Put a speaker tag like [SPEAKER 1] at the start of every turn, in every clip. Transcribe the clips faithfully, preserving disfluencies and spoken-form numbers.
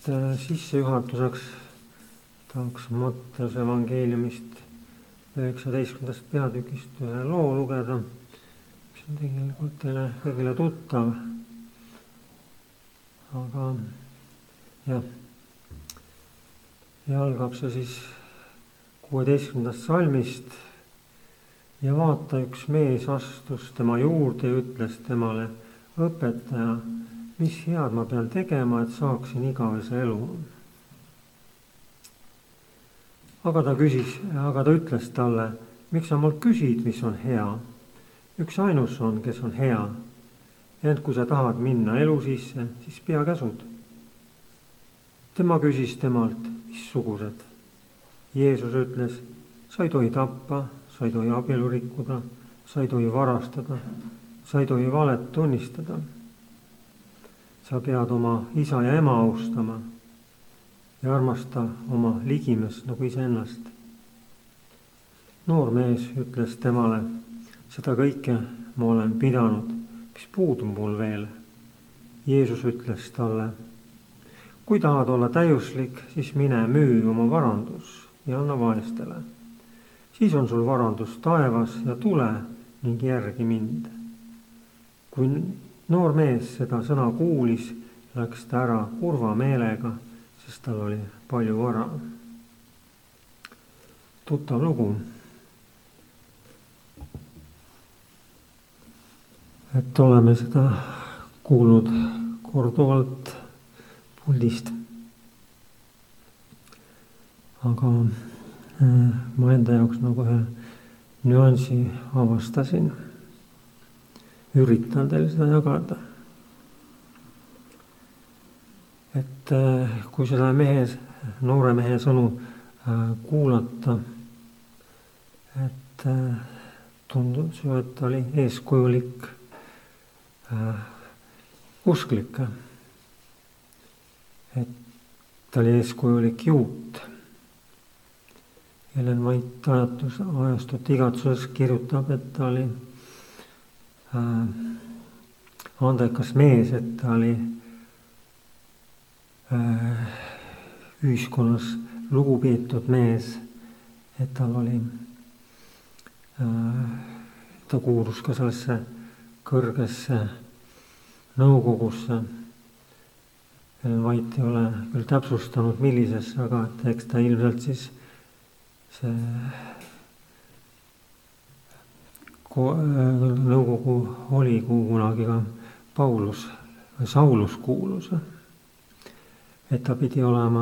[SPEAKER 1] et sissejuhatuseks tahaks Matteuse evangeeliumist üheksateistkümnendast peatükist ühe loo lugeda, mis on tegelikult teile kõigile tuttav. Aga jah, ja algab see siis kuueteistkümnendast salmist. Ja vaata, üks mees astus tema juurde ja ütles temale: õpetaja, mis head ma pean tegema, et saaksin igavese elu? Aga ta küsis, aga ta ütles talle: miks sa mult küsid, mis on hea? Üks ainus on, kes on hea. Ent kui sa tahad minna elu sisse, siis pea käsud. Tema küsis temalt: missugused? Jeesus ütles: sa ei tohi tappa, sa ei tohi abielu rikkuda, sa ei tohi varastada, sa ei tohi valet tunnistada. Sa pead oma isa ja ema austama ja armasta oma ligimest nagu iseennast. Noor mees ütles temale: seda kõike ma olen pidanud, mis puudub mul veel. Jeesus ütles talle: kui tahad olla täiuslik, siis mine müü oma varandus ja anna vaestele. Siis on sul varandus taevas ja tule ning järgi mind. Kui noor mees seda sõna kuulis, läks ta ära kurva meelega, sest tal oli palju vara. Tuttav lugu. Et oleme seda kuulnud korduvalt puldist. Aga ma enda jaoks nagu ühe nüansi avastasin. Üritan teile seda jagada. Et kui seda mehe, noore mehe sõnu kuulata, et tundus ju, et ta oli eeskujulik usklik. Et ta oli eeskujulik juut. Ellen White ajatus, ajastut igatsuses kirjutab, et ta oli äh, andekas mees, et ta oli äh, ühiskonnas lugupeetud mees, et tal oli, äh, ta kuulus ka sellesse kõrgesse nõukogusse. Ellen White ei ole küll täpsustanud, millisesse, aga eks ta ilmselt siis see nõukogu oli, kuhu kunagi ka Paulus või Saulus kuulus. Et ta pidi olema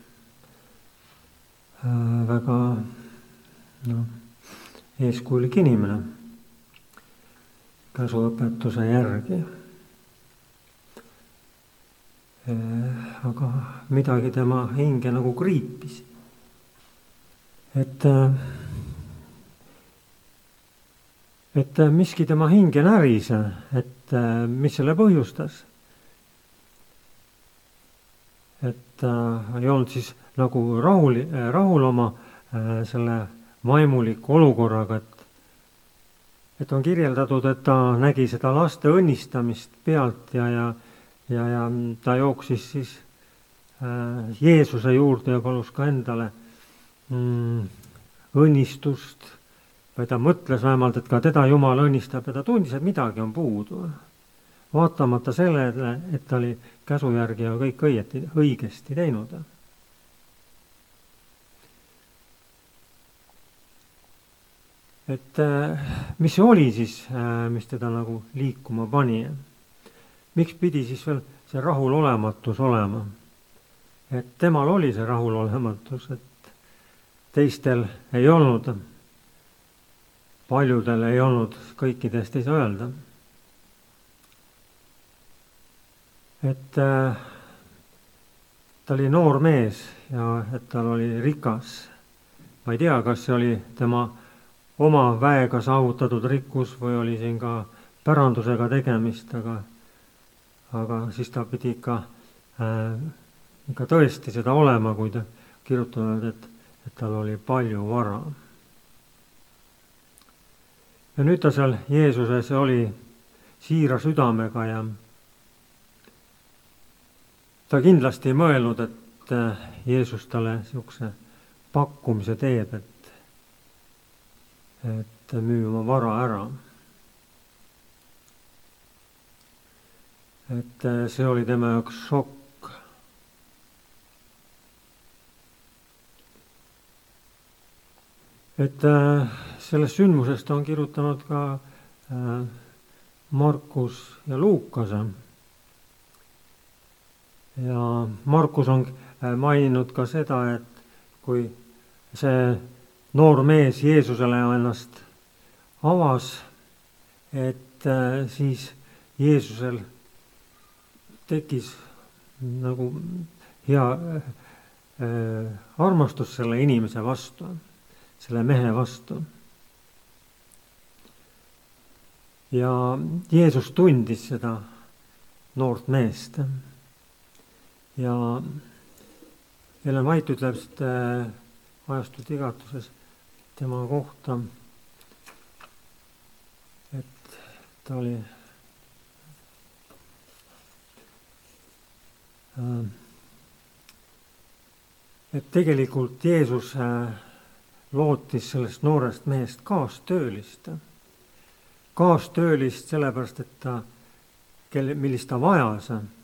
[SPEAKER 1] väga no, eeskujulik inimene käsuõpetuse järgi. Aga midagi tema hinge nagu kriipis. Et, et miski tema hinge näris, et mis selle põhjustas. Et ei olnud siis nagu rahul, rahul oma selle vaimuliku olukorraga, et, et on kirjeldatud, et ta nägi seda laste õnnistamist pealt ja, ja, ja, ja ta jooksis siis Jeesuse juurde ja palus ka endale Mm, õnnistust, või ta mõtles vähemalt, et ka teda Jumal õnnistab ja ta tundis, et midagi on puudu. Vaatamata sellele, et ta oli käsu järgi ja kõik õieti, õigesti teinud. Et mis see oli siis, mis teda nagu liikuma pani? Miks pidi siis veel see rahulolematus olema? Et temal oli see rahulolematus, et teistel ei olnud, paljudel ei olnud, kõikidest ei saa öelda. Et äh, ta oli noor mees ja et tal oli rikas. Ma ei tea, kas see oli tema oma väega saavutatud rikkus või oli siin ka pärandusega tegemist, aga, aga siis ta pidi ikka, äh, ikka tõesti seda olema, kui ta kirjutanud, et et tal oli palju vara. Ja nüüd ta seal Jeesuses oli siira südamega ja ta kindlasti ei mõelnud, et Jeesus talle niisuguse pakkumise teeb, et, et müü oma vara ära. Et see oli tema jaoks šokk. Et sellest sündmusest on kirjutanud ka Markus ja Luukas. Ja Markus on maininud ka seda, et kui see noor mees Jeesusele ennast avas, et siis Jeesusel tekkis nagu hea äh, armastus selle inimese vastu, selle mehe vastu. Ja Jeesus tundis seda noort meest. Ja Ellen White ütleb seda ajastult igatuses tema kohta, et ta oli et tegelikult Jeesus lootis sellest noorest mehest kaastöölist. Kaastöölist sellepärast, et ta, kelle, millist ta vajas.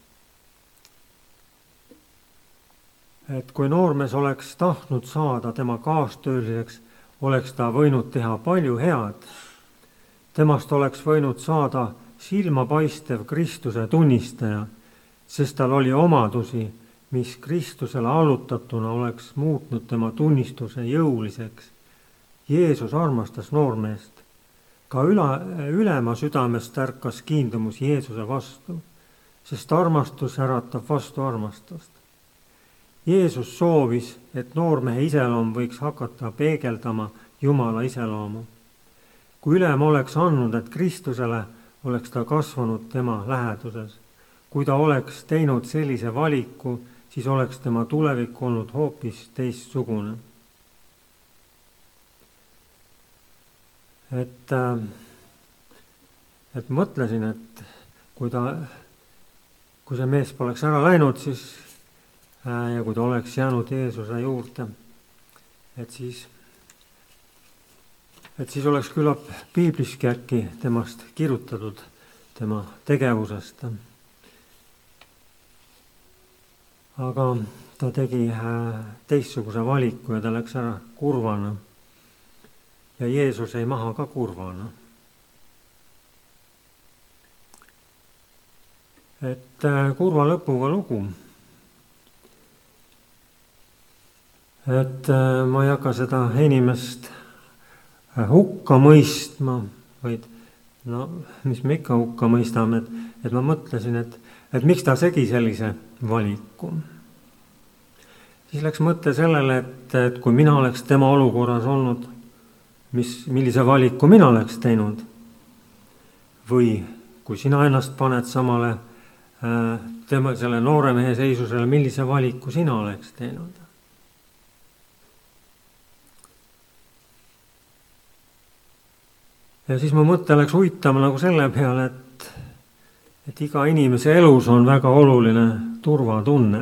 [SPEAKER 1] Et kui noormees oleks tahtnud saada tema kaastööliseks, oleks ta võinud teha palju head. Temast oleks võinud saada silmapaistev Kristuse tunnistaja, sest tal oli omadusi, mis Kristusele allutatuna oleks muutnud tema tunnistuse jõuliseks. Jeesus armastas noormeest. Ka üle, ülema südamest ärkas kiindumus Jeesuse vastu, sest armastus äratab vastu armastust. Jeesus soovis, et noormehe iseloom võiks hakata peegeldama Jumala iseloomu. Kui ülem oleks andnud, et Kristusele oleks ta kasvanud tema läheduses. Kui ta oleks teinud sellise valiku, siis oleks tema tulevik olnud hoopis teistsugune. Et, et mõtlesin, et kui, ta, kui see mees poleks ära läinud, siis, ja kui ta oleks jäänud Jeesuse juurde, et siis, et siis oleks küllap piibliski äkki temast kirjutatud, tema tegevusest. Aga ta tegi teistsuguse valiku ja ta läks ära kurvana. Ja Jeesus ei maha ka kurvana. Et kurva lõpuga lugu. Et ma ei hakka seda inimest hukka mõistma, vaid no, mis me ikka hukka mõistame, et, et ma mõtlesin, et et miks ta segi sellise valiku. Siis läks mõte sellele, et, et kui mina oleks tema olukorras olnud, mis, millise valiku mina oleks teinud, või kui sina ennast paned samale äh, tema, selle noore mehe seisusele, millise valiku sina oleks teinud. Ja siis mu mõte läks uitama nagu selle peale, et et iga inimese elus on väga oluline turvatunne.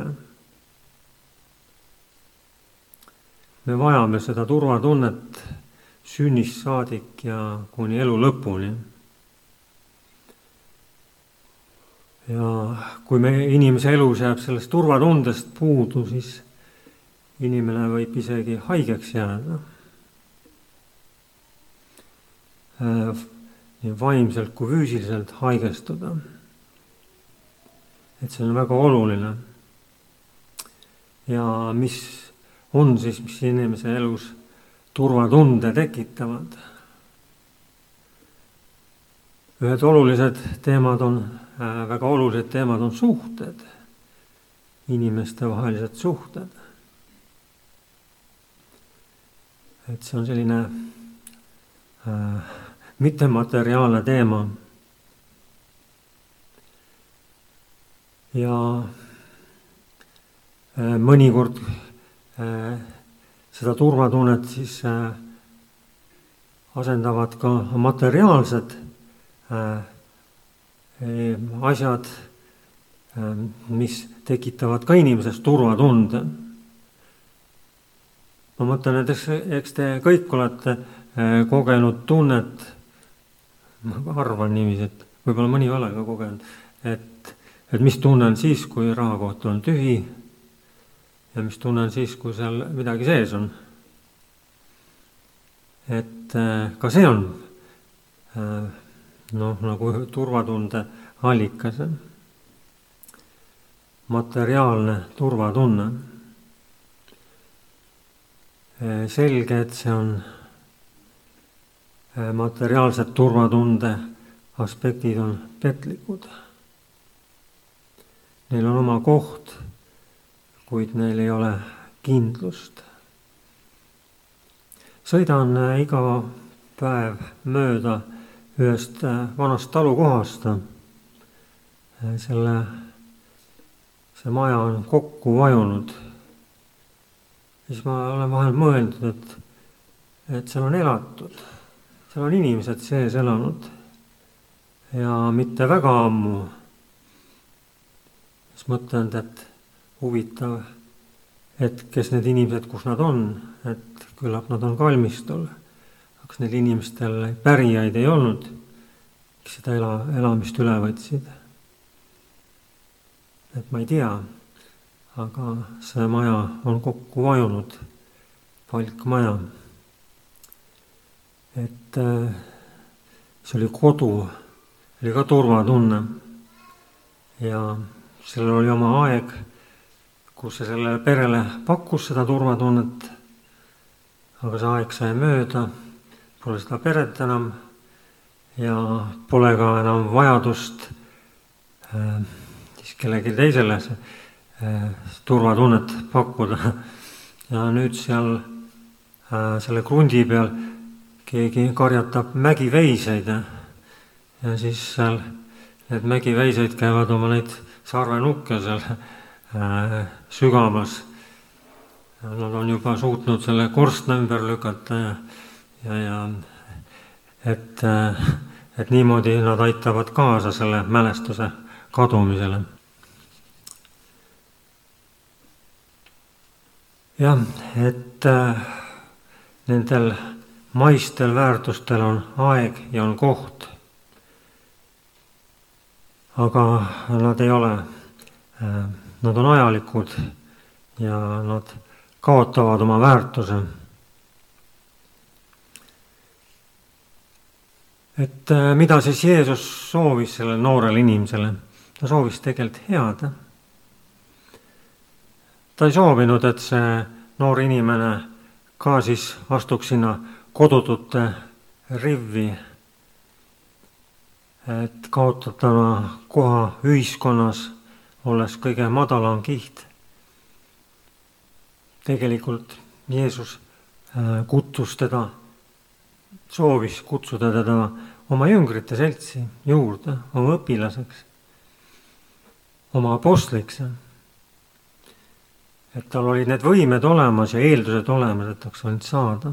[SPEAKER 1] Me vajame seda turvatunnet sünnist saadik ja kuni elu lõpuni. Ja kui me inimese elus jääb sellest turvatundest puudu, siis inimene võib isegi haigeks jääda. Nii vaimselt kui füüsiliselt haigestuda. Et see on väga oluline. Ja mis on siis, mis inimese elus turvatunde tekitavad? Ühed olulised teemad on, väga olulised teemad on suhted, inimeste vahelised suhted. Et see on selline äh, mittemateriaalne teema. Ja äh, mõnikord äh, seda turvatunnet siis äh, asendavad ka materiaalsed äh, asjad, mis tekitavad ka inimeses turvatunde. Ma mõtlen, et eks te kõik olete kogenud tunnet, ma arvan niiviisi, et võib-olla mõni ole ka kogenud, et, et mis tunne on siis, kui rahakoht on tühi ja mis tunne on siis, kui seal midagi sees on. Et ka see on noh, nagu turvatunde allikas. Materiaalne turvatunne. Selge, et see on materiaalsed turvatunde aspektid on petlikud. Neil on oma koht, kuid neil ei ole kindlust. Sõidan iga päev mööda ühest vanast talukohast. Selle, see maja on kokku vajunud. Siis ma olen vahel mõelnud, et, et seal on elatud. Seal on inimesed sees elanud. Ja mitte väga ammu. Siis mõtlen, et huvitav, et kes need inimesed, kus nad on, et küllap nad on kalmistul. Kas neil inimestel pärijaid ei olnud, kes seda ela, elamist üle võtsid. Et ma ei tea, aga see maja on kokku vajunud, palkmaja. Et see oli kodu, oli ka turvatunne ja sellel oli oma aeg, kus see sellele perele pakkus seda turvatunnet, aga see aeg sai mööda, pole seda peret enam ja pole ka enam vajadust äh, siis kellegi teisele äh, turvatunnet pakkuda. Ja nüüd seal äh, selle krundi peal keegi karjatab mägiveiseid ja, ja siis seal need mägiveiseid käivad oma neid sarvenukke seal äh, sügamas. Nad on juba suutnud selle korstna ümber lükata ja, ja, ja et, et niimoodi nad aitavad kaasa selle mälestuse kadumisele. Jah, et nendel maistel väärtustel on aeg ja on koht. Aga nad ei ole, nad on ajalikud ja nad kaotavad oma väärtuse. Et mida siis Jeesus soovis sellele noorele inimesele? Ta soovis tegelikult head. Ta ei soovinud, et see noor inimene ka siis astuks sinna kodutute rivvi, et kaotatama koha ühiskonnas, olles kõige madalam kiht. Tegelikult Jeesus kutsus teda, soovis kutsuda teda oma jüngrite seltsi juurde, oma õpilaseks, oma apostliks. Et tal olid need võimed olemas ja eeldused olemas, et taks võinud saada.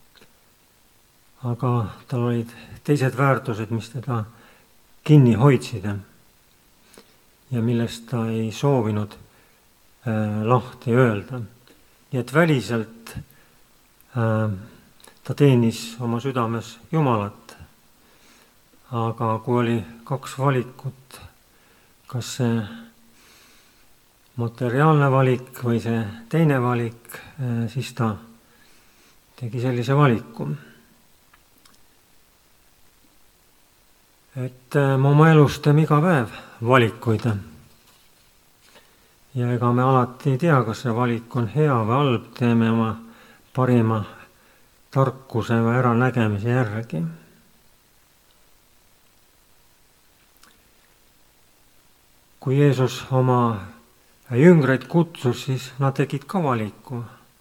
[SPEAKER 1] Aga tal olid teised väärtused, mis teda kinni hoidsid ja millest ta ei soovinud äh, lahti öelda. Nii et väliselt äh, ta teenis oma südames Jumalat. Aga kui oli kaks valikut, kas see materiaalne valik või see teine valik, äh, siis ta tegi sellise valiku. Et äh, ma oma elus teeme iga päev valikuid. Ja ega me alati ei tea, kas see valik on hea või halb, teeme oma parima tarkuse või äranägemise järgi. Kui Jeesus oma jüngreid kutsus, siis nad tegid ka valiku.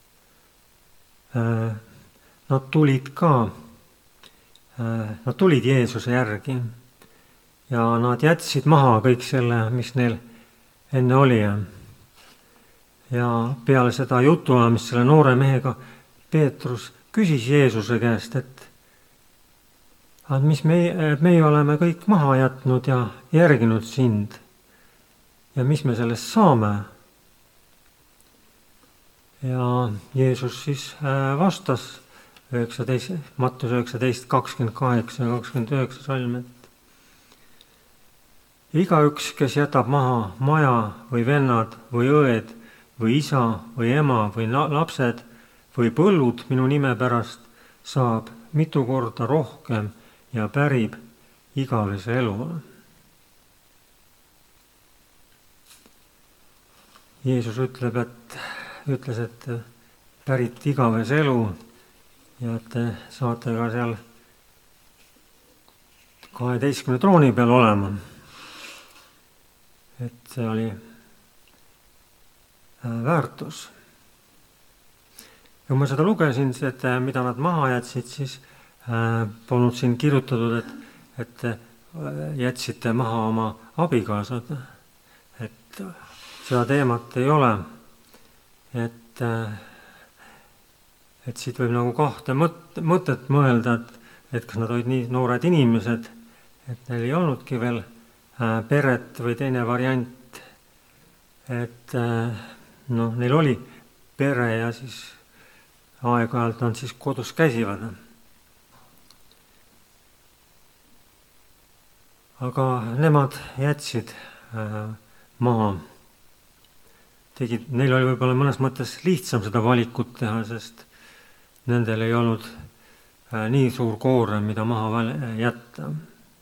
[SPEAKER 1] Nad tulid ka, nad tulid Jeesuse järgi ja nad jätsid maha kõik selle, mis neil enne oli. Ja peale seda jutuajamist selle noore mehega Peetrus küsis Jeesuse käest, et, et mis me, meie oleme kõik maha jätnud ja järginud sind. ja mis me sellest saame. Ja Jeesus siis vastas üheksateist, Mattuse üheksateist, kakskümmend kaheksa ja kakskümmend üheksa salm, et igaüks, kes jätab maha maja või vennad või õed või isa või ema või lapsed või põllud minu nime pärast, saab mitu korda rohkem ja pärib igavese elu. Jeesus ütleb, et, ütles, et pärit igavese elu ja et te saate ka seal kaheteistkümne trooni peal olema. Et see oli väärtus. Ja kui ma seda lugesin, et mida nad maha jätsid, siis polnud siin kirjutatud, et, et jätsite maha oma abikaasad. Et seda teemat ei ole. Et, et siit võib nagu kahte mõtet mõelda, et, et kas nad olid nii noored inimesed, et neil ei olnudki veel peret või teine variant, et no, neil oli pere ja siis aeg-ajalt nad siis kodus käsivad. Aga nemad jätsid maha. Tegid, neil oli võib-olla mõnes mõttes lihtsam seda valikut teha, sest nendel ei olnud nii suur koorem, mida maha jätta.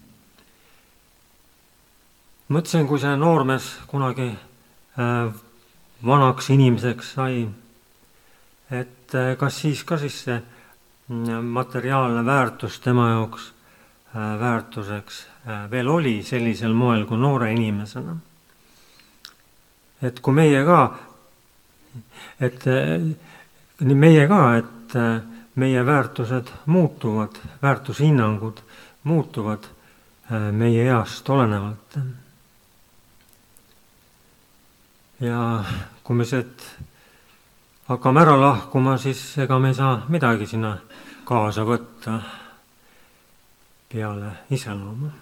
[SPEAKER 1] Mõtlesin, kui see noormees kunagi vanaks inimeseks sai, et kas siis ka siis see materiaalne väärtus tema jaoks väärtuseks veel oli sellisel moel kui noore inimesena. Et kui meie ka, et nii meie ka, et meie väärtused muutuvad, väärtushinnangud muutuvad meie east olenevalt. Ja kui me sealt hakkame ära lahkuma, siis ega me ei saa midagi sinna kaasa võtta peale iseloomu.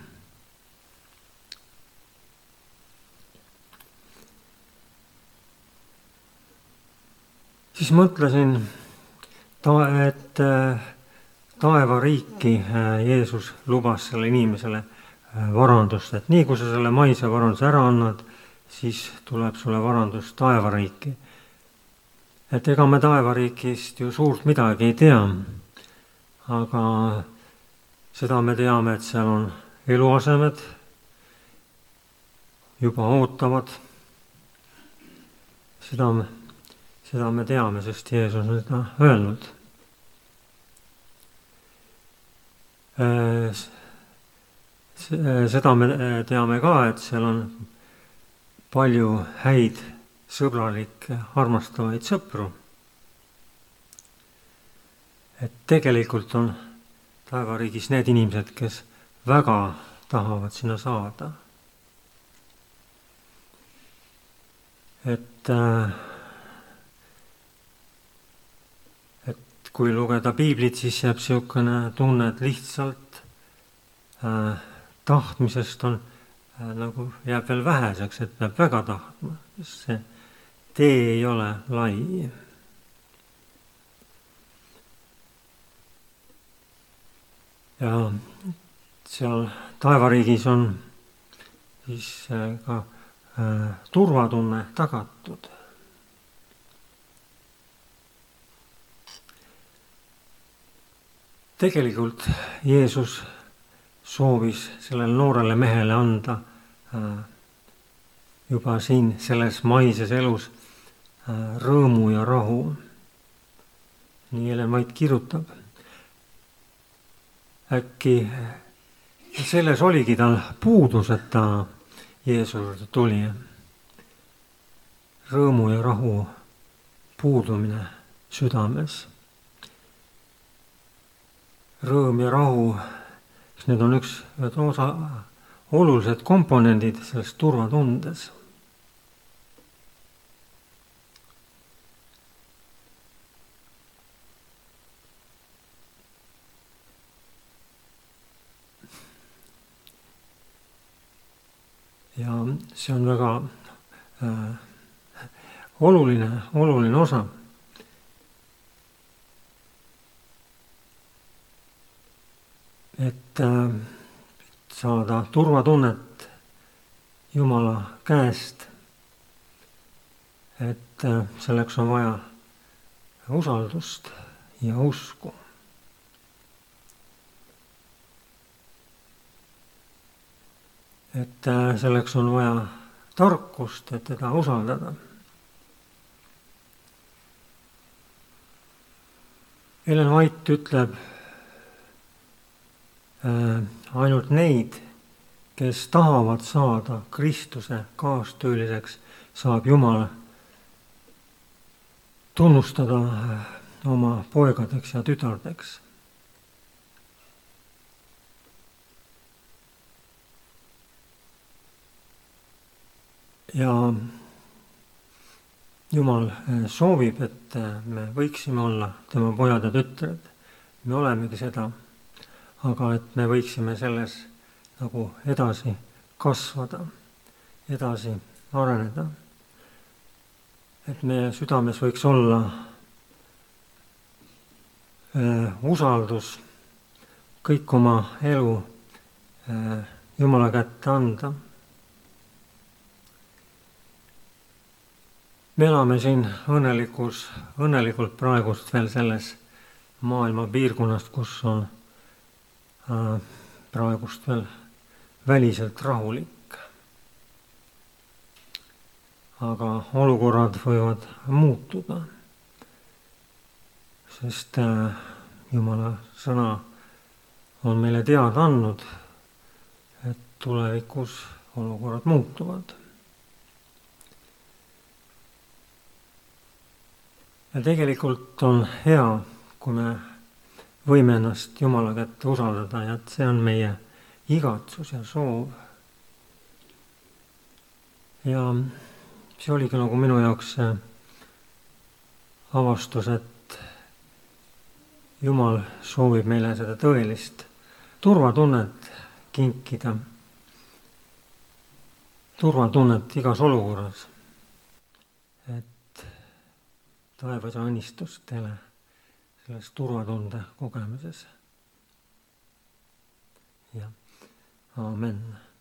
[SPEAKER 1] Siis mõtlesin, et taevariiki Jeesus lubas selle inimesele varandust, et nii kui sa selle maise varanduse ära annad, siis tuleb sulle varandus taevariiki. Et ega me taevariigist ju suurt midagi ei tea, aga seda me teame, et seal on eluasemed, juba ootavad. Seda me, seda me teame, sest Jeesus on seda öelnud. Seda me teame ka, et seal on palju häid, sõbralikke, armastavaid sõpru. Et tegelikult on taevariigis need inimesed, kes väga tahavad sinna saada. Et, et kui lugeda piiblit, siis jääb siukene tunne, et lihtsalt äh, tahtmisest on nagu jääb veel väheseks, et peab väga tahtma, sest see tee ei ole lai. Ja seal taevariigis on siis ka äh, turvatunne tagatud. Tegelikult Jeesus soovis sellele noorele mehele anda juba siin selles maises elus rõõmu ja rahu. Nii Ellen White kirjutab. Äkki selles oligi tal puudus, et ta Jeesuse tuli. Rõõmu ja rahu puudumine südames. Rõõm ja rahu, need on üks osa olulised komponendid selles turvatundes. Ja see on väga äh, oluline, oluline osa. Et äh, saada turvatunnet Jumala käest, et äh, selleks on vaja usaldust ja usku. Et äh, selleks on vaja tarkust, et teda usaldada. Ellen White ütleb, äh, ainult neid, kes tahavad saada Kristuse kaastööliseks, saab Jumal tunnustada oma poegadeks ja tütardeks. Ja Jumal soovib, et me võiksime olla tema pojad ja tütred. Me olemegi seda, aga et me võiksime selles nagu edasi kasvada, edasi areneda. Et meie südames võiks olla äh, usaldus, kõik oma elu äh, Jumala kätte anda. Me elame siin õnnelikus, õnnelikult praegust veel selles maailma piirkonnast, kus on äh, praegust veel väliselt rahulik. Aga olukorrad võivad muutuda, sest äh, Jumala sõna on meile teada andnud, et tulevikus olukorrad muutuvad. Ja tegelikult on hea, kui me võime ennast Jumala kätte usaldada ja et see on meie igatsus ja soov. Ja see oligi nagu minu jaoks see avastus, et Jumal soovib meile seda tõelist turvatunnet kinkida. Turvatunnet igas olukorras. Et taevas ja õnnistus teile selles turvatunde kogemises. Ja, aamen.